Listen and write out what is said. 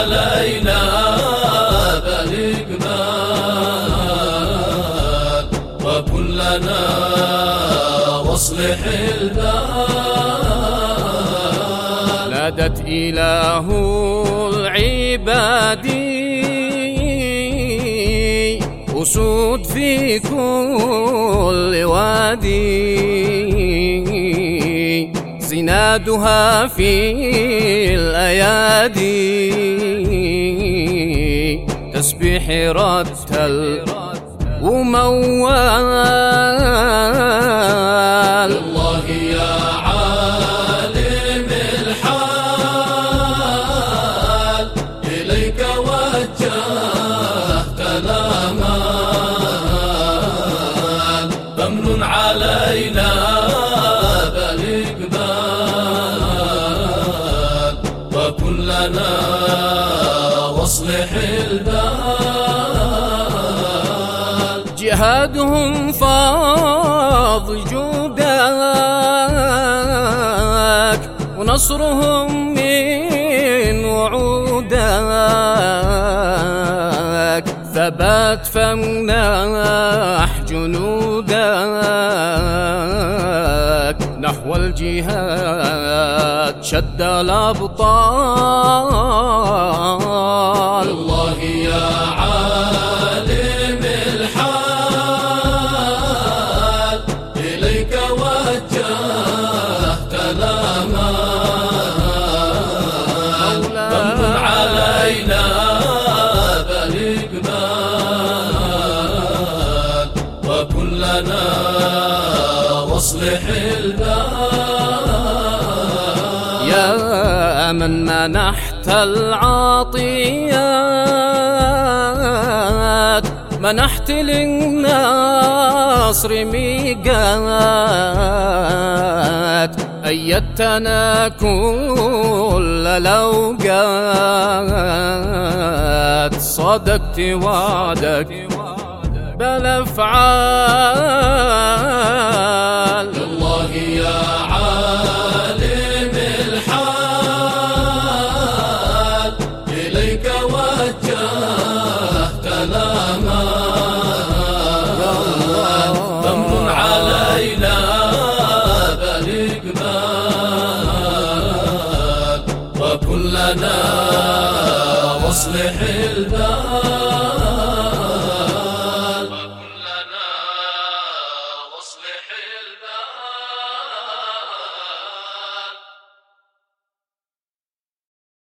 علينا بالإقبال وكلنا واصلح البال. نادت إله العباد أسود في كل وادي، زنادها في الأيادي، تسبيح رتل وموال. الله يا عالم الحال إليك وجهت الآمال، فامنن علينا بالإقبال وكلنا واصلح البال. جهادهم فاض جودك ونصرهم من وعودك، ثبات فامنح جنودك، نحو الجهاد شد الأبطال. الله يا عالم الحال إليك وجهت الآمال، فامنن علينا بالإقبال وكلنا واصلح البال. يا من منحت العطيات، منحت للنصر ميقات، أيدتنا كل الأوقات، صدقت وعدك بالأفعال. الله يا عالم الحال إليك وجهت الآمال، فامنن علينا بالإقبال وكلنا واصلح البال.